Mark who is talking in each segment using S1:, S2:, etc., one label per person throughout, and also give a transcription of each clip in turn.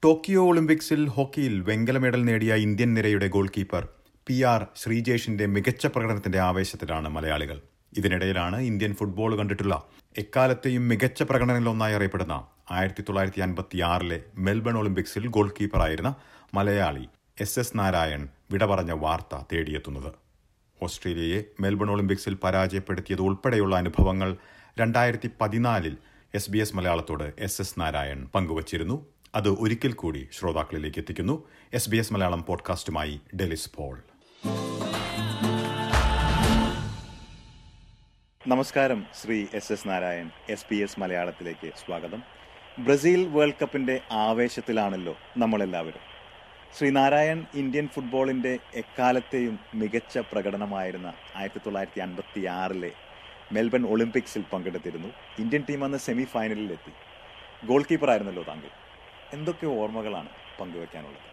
S1: Tokyo ഒളിമ്പിക്സിൽ ഹോക്കിയിൽ വെങ്കല മെഡൽ നേടിയ ഇന്ത്യൻ നിരയുടെ ഗോൾ കീപ്പർ PR ശ്രീജേഷിന്റെ മികച്ച പ്രകടനത്തിന്റെ ആവേശത്തിലാണ് മലയാളികൾ. ഇതിനിടയിലാണ് ഇന്ത്യൻ ഫുട്ബോൾ കണ്ടിട്ടുള്ള എക്കാലത്തെയും മികച്ച പ്രകടനങ്ങളിലൊന്നായി അറിയപ്പെടുന്ന 1956 മെൽബൺ ഒളിമ്പിക്സിൽ ഗോൾ കീപ്പറായിരുന്ന മലയാളി SS നാരായൺ വിട പറഞ്ഞ വാർത്ത തേടിയെത്തുന്നത്. ഓസ്ട്രേലിയയെ മെൽബൺ ഒളിമ്പിക്സിൽ പരാജയപ്പെടുത്തിയത് ഉൾപ്പെടെയുള്ള അനുഭവങ്ങൾ 2014 SBS മലയാളത്തോട് SS നാരായൺ പങ്കുവച്ചിരുന്നു. അത് ഒരിക്കൽ കൂടി ശ്രോതാക്കളിലേക്ക് എത്തിക്കുന്നു. SBS മലയാളം പോഡ്കാസ്റ്റുമായി ഡെലിസ് പോൾ. നമസ്കാരം ശ്രീ SS നാരായൺ. SBS മലയാളത്തിലേക്ക് സ്വാഗതം. ബ്രസീൽ വേൾഡ് കപ്പിന്റെ ആവേശത്തിലാണല്ലോ നമ്മളെല്ലാവരും. ശ്രീ നാരായൺ ഇന്ത്യൻ ഫുട്ബോളിന്റെ എക്കാലത്തെയും മികച്ച പ്രകടനമായിരുന്ന 1956 മെൽബൺ ഒളിമ്പിക്സിൽ പങ്കെടുത്തിരുന്നു. ഇന്ത്യൻ ടീം അന്ന് സെമി ഫൈനലിലെത്തി. ഗോൾ കീപ്പറായിരുന്നല്ലോ താങ്കൾ. എന്തൊക്കെ ഓർമ്മകളാണ് പങ്കുവെക്കാനുള്ളത്?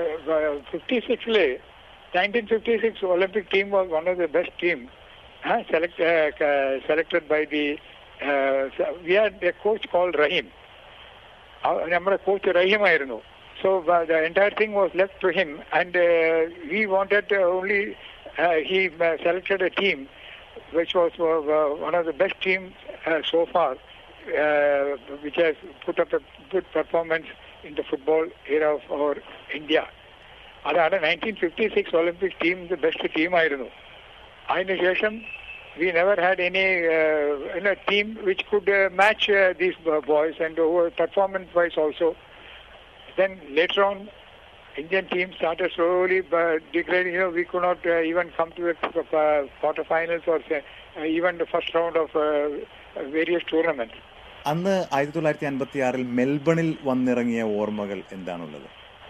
S2: 1956 Olympic team was one of the best teams selected by the we had a coach called Rahim. നമ്മുടെ കോച്ച് റഹീം ആയിരുന്നു. So the entire thing was left to him, and he wanted only he selected a team which was one of the best teams so far, which has put up a good performance in the football era of our India. അതാണ് 1956 Olympic team the best team ആയിരുന്നു. അതിനുശേഷം we never had any team which could match these boys, and performance wise also. Then later on Indian team started slowly degrading. We could not even come to the quarterfinals or even the first round of various tournaments.
S1: അന്ന് 1956 മെൽബണിൽ വന്നിറങ്ങിയ ഓർമ്മകൾ എന്താണുള്ളത്?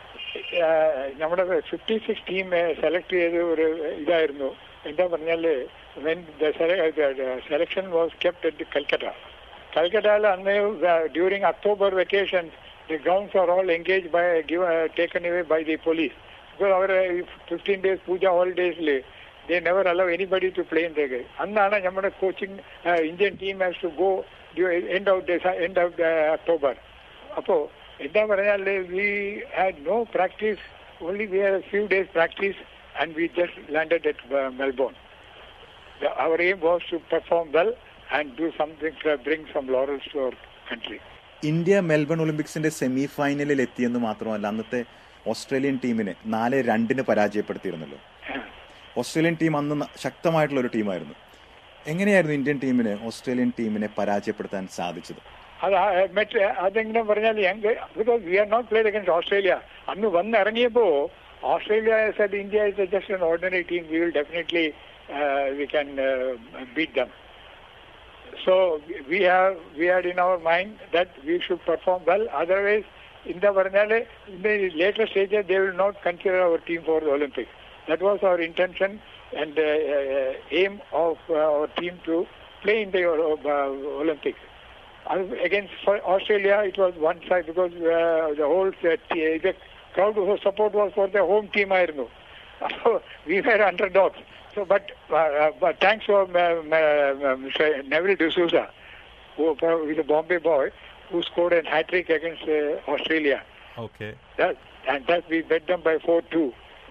S2: നമ്മുടെ 56 team select ചെയ്ത ഒരു ഇതായിരുന്നു. എന്താ പറഞ്ഞാല് when the selection was kept at കൽക്കട്ടയിൽ അന്ന് during October vacation the grounds are all engaged by taken away by the police, because our 15 days puja holidays they never allow anybody to play in the game. അന്നാണ് നമ്മുടെ coaching Indian team has to go end of October. അപ്പോ എന്താ പറഞ്ഞാൽ we had no practice, only we had a few days practice, and we just landed at Melbourne. Our aim was to perform well and do something to bring some laurels to our country.
S1: India Melbourne ഒളിമ്പിക്സിന്റെ semi ഫൈനലിൽ എത്തിയെന്ന് മാത്രമല്ല, അന്നത്തെ Australian ടീമിനെ 4-2 പരാജയപ്പെടുത്തിയിരുന്നല്ലോ. Australian team അന്ന് ശക്തമായിട്ടുള്ള ഒരു ടീമായിരുന്നു. എങ്ങനെയായിരുന്നു ഇന്ത്യൻ ടീമിന് ഓസ്ട്രേലിയൻ ടീമിനെ പരാജയപ്പെടുത്താൻ സാധിച്ചത്?
S2: അതെങ്ങനെ പറഞ്ഞാൽ because we are not played against Australia. അന്ന് വന്നിറങ്ങിയപ്പോ Australia said India is just an ordinary team. We will definitely we can beat them. So we had in our mind that we should perform well. Otherwise, in the later stages, they will not consider our team for the Olympics. That was our intention and aim of our team to play in the Olympics. Against Australia, it was one side, because the whole the crowd support was for the home team. I know. So we were underdogs. So, but thanks for Mr. Neville D'Souza, who is a Bombay boy, who scored a hat-trick against Australia.
S1: Okay.
S2: That we beat them by 4-2.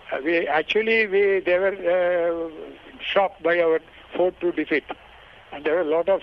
S2: They were shocked by our 4-2 defeat, and there were a lot of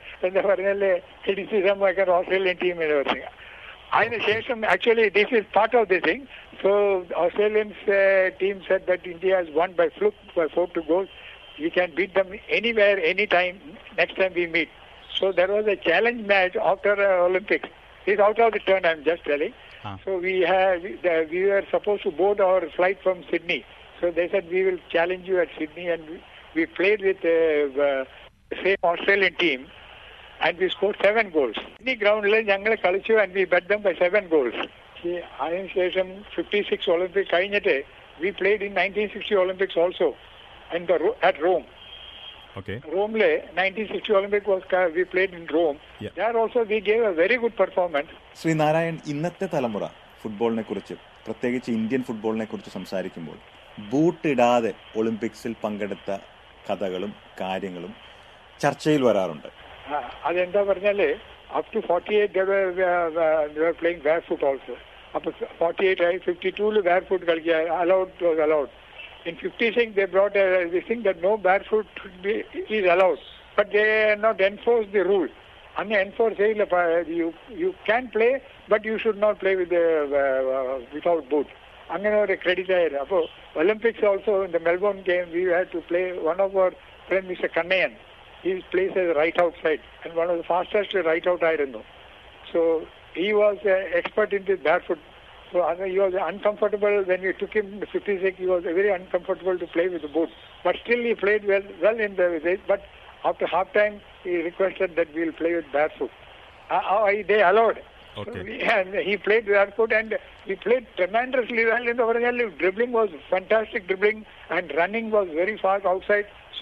S2: criticism against Australian team and everything. Actually, this is part of the thing. So Australian team said that India has won by fluke by 4-2 goals. We can beat them anywhere, anytime, next time we meet. So there was a challenge match after Olympics. It's out of the turn, I'm just telling. So we were supposed to board our flight from Sydney. So they said we will challenge you at Sydney, and we played with the same Australian team, and we scored 7 goals. Sydney ground ഞങ്ങൾ കളിച്ചു, and we beat them by 7 goals. അതിനുശേഷം 56 Olympic കഴിഞ്ഞിട്ട് we played in 1960 Olympics also, and at Rome.
S1: Okay.
S2: റോമിലെ 1960 Olympic we played in Rome.
S1: Yeah.
S2: There also we gave a very good performance.
S1: Shri Narayan, ഇന്നത്തെ തലമുറ ഫുട്ബോളിനെ കുറിച്ച്, പ്രത്യേകിച്ച് ഇന്ത്യൻ ഫുട്ബോളിനെ കുറിച്ച് സംസാരിക്കുമ്പോൾ ബൂട്ടിടാതെ ഒളിമ്പിക്സിൽ പങ്കെടുത്ത കഥകളും കാര്യങ്ങളും ചർച്ചയിൽ വരാറുണ്ട്.
S2: അതെന്താ പറഞ്ഞാല് up to 48 they were playing barefoot also. അപ്പോൾ 48, 52 barefoot കളിക്കുക was allowed. In 56 they brought this thing that no barefoot is allowed, but they not enforced the rule. And enforce you can play, but you should not play without boot. അങ്ങനെ ഒരു credit ആയിരുന്നു. അപ്പോൾ Olympics also in the Melbourne game we had to play one of our friend Mr Kannayan. He plays as right outside and one of the fastest right out ആയിരുന്നു. So he was expert in the barefoot. So he was uncomfortable when we took him to 56. He was very uncomfortable to play with the boot, but still he played well in the. But after half time he requested that we'll play with barefoot. They allowed.
S1: Okay.
S2: And he played barefoot and he played tremendously well in the original. Dribbling was fantastic dribbling and running was very fast outside. So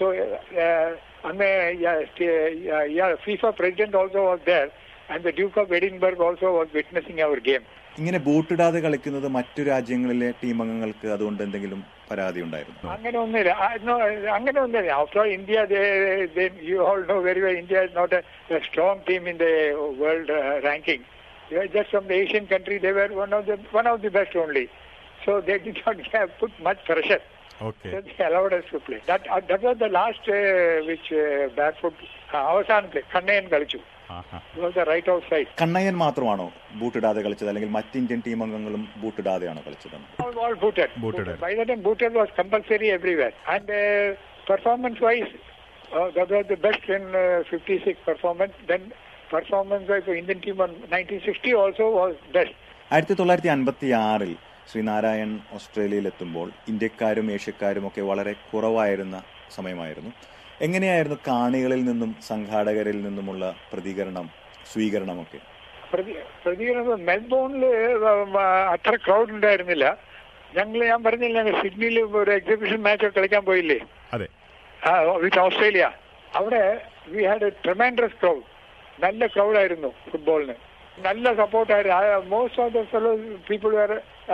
S2: FIFA president also was there and the Duke of Edinburgh also was witnessing our game.
S3: ഇങ്ങനെ ബൂട്ടിടാതെ കളിക്കുന്നത് മറ്റു രാജ്യങ്ങളിലെ team അംഗങ്ങൾക്ക് അതുകൊണ്ട് എന്തെങ്കിലും പരാതി ഉണ്ടായിരുന്നു?
S2: അങ്ങനെ ഒന്നുമില്ല. After all, India, you all know very well, India is not a strong team in the world ranking. They were just from the Asian country. They were one of the best only. So they did not put much pressure.
S1: Okay.
S2: So they allowed us to play. That was the last which barefoot അവസാനം play. കണ്ണയൻ കളിച്ചു. It was the right outside.
S3: കണ്ണയൻ മാത്രമാണോ ബൂട്ടിടാതെ കളിച്ചത്, അല്ലെങ്കിൽ മറ്റ് Indian team അംഗങ്ങളും ബൂട്ടിടാതെയാണോ കളിച്ചത്?
S2: All booted. By the time booted was compulsory everywhere. And performance-wise, that was the best in 56 performance. Then performance-wise for Indian team on 1960 also was best.
S3: 1956 Sreenarayan ഓസ്ട്രേലിയയിലെത്തുമ്പോൾ ഇന്ത്യക്കാരും ഏഷ്യക്കാരും ഒക്കെ വളരെ കുറവായിരുന്ന സമയമായിരുന്നു. എങ്ങനെയായിരുന്നു കാണികളിൽ നിന്നും സംഘാടകരിൽ നിന്നുമുള്ള സ്വീകരണമൊക്കെ?
S2: പ്രതികരണം മെൽബോണിൽ അത്ര ക്രൗഡ് ഉണ്ടായിരുന്നില്ല. ഞാൻ പറഞ്ഞില്ല, സിഡ്നിയിൽ ഒരു എക്സിബിഷൻ മാച്ച് കളിക്കാൻ പോയില്ലേ വിത്ത് ഓസ്ട്രേലിയ. അവിടെ we had a tremendous crowd. നല്ല ക്രൗഡായിരുന്നു ഫുട്ബോളിന്. നല്ല സപ്പോർട്ടായിരുന്നു. Most of the fellow people were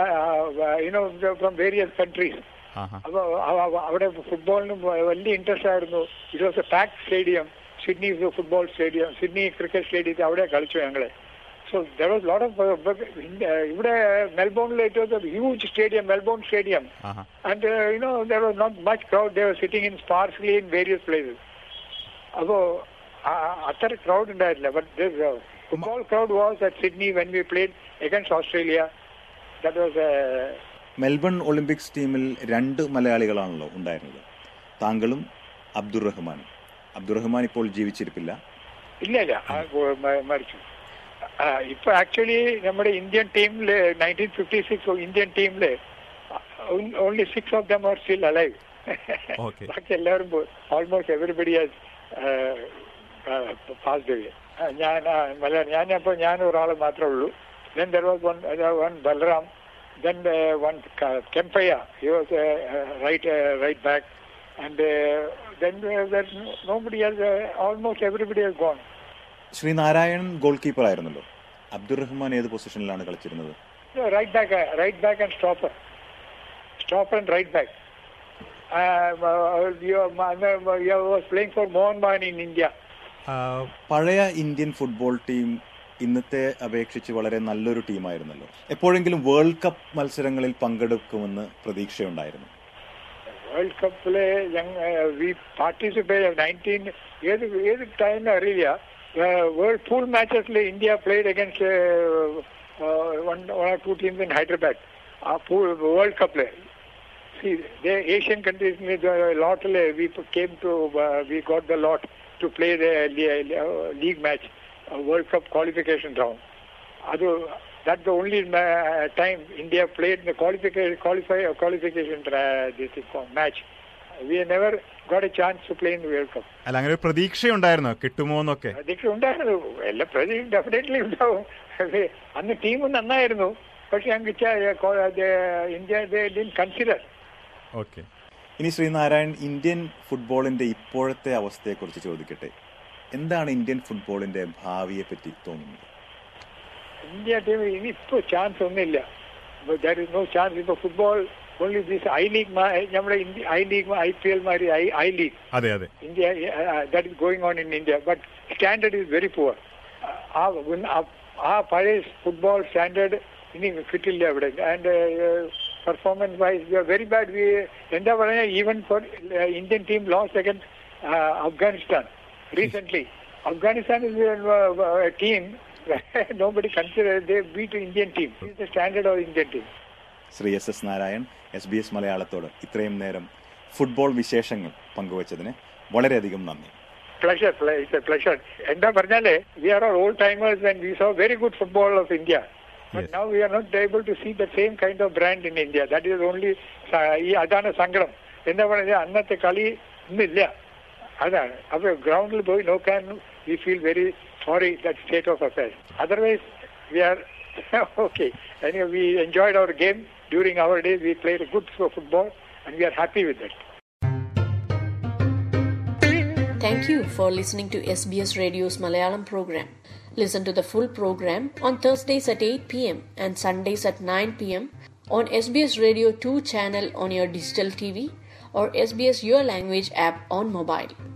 S2: from various countries. അപ്പൊ അവിടെ ഫുട്ബോളിന് വലിയ ഇൻട്രസ്റ്റ് ആയിരുന്നു. It was a packed stadium. Sydney football stadium, Sydney cricket സ്റ്റേഡിയത്തിൽ അവിടെ കളിച്ചു ഞങ്ങള്. So there was a lot of ഇവിടെ മെൽബോണിൽ it was a huge stadium, Melbourne Stadium, and there was not much crowd. They were sitting in sparsely in various places. അപ്പോൾ അത്ര crowd ഉണ്ടായിട്ടില്ല. But this football crowd was at Sydney when we played against Australia. That was
S3: Melbourne Olympics ടീമിൽ 2 മലയാളികളാണല്ലോ ഉണ്ടായിരുന്നത്, താങ്കളും അബ്ദുറഹ്മാനും. അബ്ദുറഹ്മാൻ ഇപ്പോൾ ജീവിച്ചിരിപ്പില്ല.
S2: ഇല്ല, മരിച്ചു. ഇപ്പൊ ആക്ച്വലി നമ്മുടെ ഇന്ത്യൻ ടീമില് 1956 ഇന്ത്യൻ ടീമില് only 6 of them are still alive. ബാക്കി എല്ലാവരും almost everybody has passed away. ഞാൻ ഒരാൾ മാത്രമേ ഉള്ളൂ. Then there was one Balram. Then one Kempaya, he was right back, and then nobody else. Almost everybody has gone.
S3: Srinarayan goal keeper ആയിരുന്നല്ലോ. അബ്ദുറഹ്മാൻ ഏത് പൊസിഷനിലാണ് കളിച്ചിരുന്നത്?
S2: Right back and stopper and right back. You was playing for Mohan Bagan in India.
S3: പഴയ Indian football team ഇന്നത്തെ അപേക്ഷിച്ച് വളരെ നല്ലൊരു ടീമായിരുന്നല്ലോ. എപ്പോഴെങ്കിലും world cup മത്സരങ്ങളിൽ പങ്കെടുക്കുമെന്ന് പ്രതീക്ഷയുണ്ടായിരുന്നു?
S2: വേൾഡ് കപ്പില് വി പാർട്ടിസിപ്പേറ്റ് ഏത് ടൈമിൽ അറിയില്ല. വേൾഡ് പൂൾ മാച്ചസിൽ India played against one or 2 teams in Hyderabad. World കപ്പില് ഏഷ്യൻ കൺട്രീസ് ലോട്ടില് we got the lot to play the league match. World Cup qualification round. That's the only time India played the qualification match. We never got a chance to play in the World Cup.
S1: അല്ല, അങ്ങനെ ഒരു പ്രതീക്ഷയുണ്ടായിരുന്നോ കിട്ടുമോന്നൊക്കെ?
S2: പ്രതീക്ഷ ഉണ്ടായിരുന്നു. എല്ലാ പ്രതീക്ഷ definitely ഉണ്ടാവും. അന്ന് team നന്നായിരുന്നു, പക്ഷെ ഇന്ത്യ കൺസിഡർ.
S3: ഓക്കെ. ഇനി ശ്രീനാരായൺ, ഇന്ത്യൻ ഫുട്ബോളിന്റെ ഇപ്പോഴത്തെ അവസ്ഥയെക്കുറിച്ച് ചോദിക്കട്ടെ. എന്താണ് ഇന്ത്യൻ ഫുട്ബോളിന്റെ ഭാവിയെ പറ്റി തോന്നുന്നത്?
S2: ഇന്ത്യ ടീം ഇനിയിപ്പോ ചാൻസ് ഒന്നുമില്ല. There is no chance. ഇപ്പൊ football only this I league, നമ്മുടെ IPL മാതിരി I league India that is going on in India. But standard is very poor. ആ പഴയ ഫുട്ബോൾ സ്റ്റാൻഡേർഡ് ഇനി ഫിറ്റില്ല അവിടെ. And performance wise we are very bad. എന്താ പറയുക, even for Indian team lost against Afghanistan recently. Afghanistan is a team nobody considers. They beat the Indian team. This is the standard of Indian team.
S3: Shri SS Narayan SBS മലയാളത്തോട് ഇത്രയും നേരം football വിശേഷങ്ങൾ പങ്കുവച്ചതിന് വളരെയധികം നന്ദി.
S2: Pleasure. It's a pleasure. എന്താ പറഞ്ഞാലേ, we are all old timers when we saw very good football of India. But yes. Now we are not able to see the same kind of brand in India. That is only അതാണ് സങ്കടം. എന്താ പറഞ്ഞാൽ അന്നത്തെ കളി ഇന്നില്ല. അതാണ്. അപ്പോൾ ഗ്രൗണ്ടിൽ പോയി നോക്കാൻ we feel very sorry that state of affairs. Otherwise we are okay. Anyway, we enjoyed our game during our days. We played a good football and we are happy with that.
S4: Thank you for listening to SBS Radio's Malayalam program. Listen to the full program on Thursdays at 8 p.m. and Sundays at 9 p.m. on SBS Radio 2 channel on your digital TV or SBS Your Language app on mobile.